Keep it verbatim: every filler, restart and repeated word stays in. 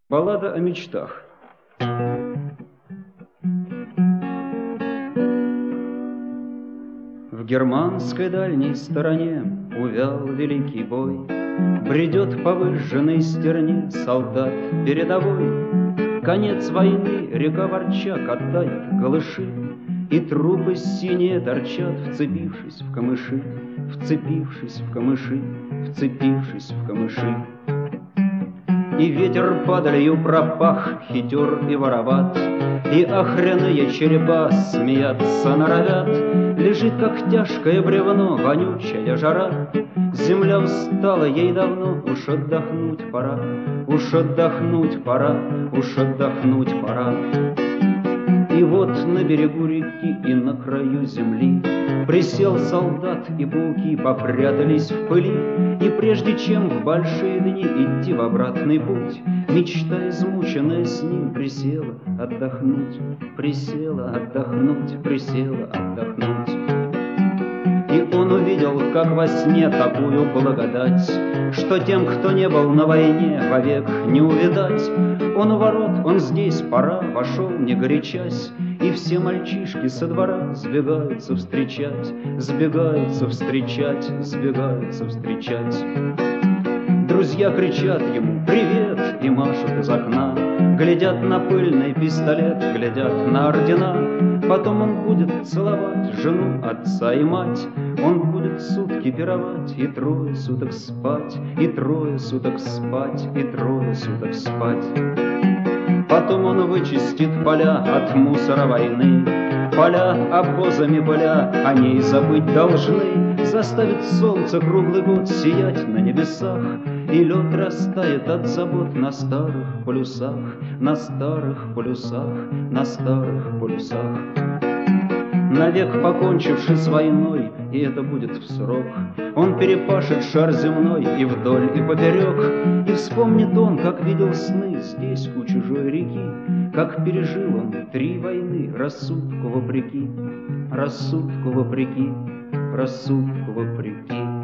Баллада о мечтах. В германской дальней стороне увял великий бой, бредет по выжженной стерне солдат передовой. Конец войны, река ворча катает голыши, и трупы синие торчат, вцепившись в камыши, вцепившись в камыши, вцепившись в камыши. И ветер падалью пропах, хитер и вороват, и охряные черепа смеяться норовят. Лежит, как тяжкое бревно, вонючая жара. Земля устала, ей давно уж отдохнуть пора, уж отдохнуть пора, уж отдохнуть пора. И вот на берегу реки и на краю земли присел солдат, и пауки попрятались в пыли. И прежде чем в большие дни идти в обратный путь, мечта, измученная с ним, присела отдохнуть, присела отдохнуть, присела отдохнуть. И он увидел, как во сне, такую благодать, что тем, кто не был на войне, вовек не увидать. Он у ворот, он здесь, пора, вошел, не горячась, и все мальчишки со двора сбегаются встречать, сбегаются встречать, сбегаются встречать. Друзья кричат ему «Привет!» и машут из окна, глядят на пыльный пистолет, глядят на ордена. Потом он будет целовать жену, отца и мать, он будет сутки пировать и трое суток спать, и трое суток спать, и трое суток спать. Потом он вычистит поля от мусора войны, поля обозами поля, о ней забыть должны. Заставит солнце круглый год сиять на небесах, и лед растает от забот на старых полюсах, на старых полюсах, на старых полюсах. Навек покончивший с войной, и это будет в срок, он перепашет шар земной и вдоль, и поперек. И вспомнит он, как видел сны здесь, у чужой реки, как пережил он три войны рассудку вопреки, рассудку вопреки, рассудку вопреки.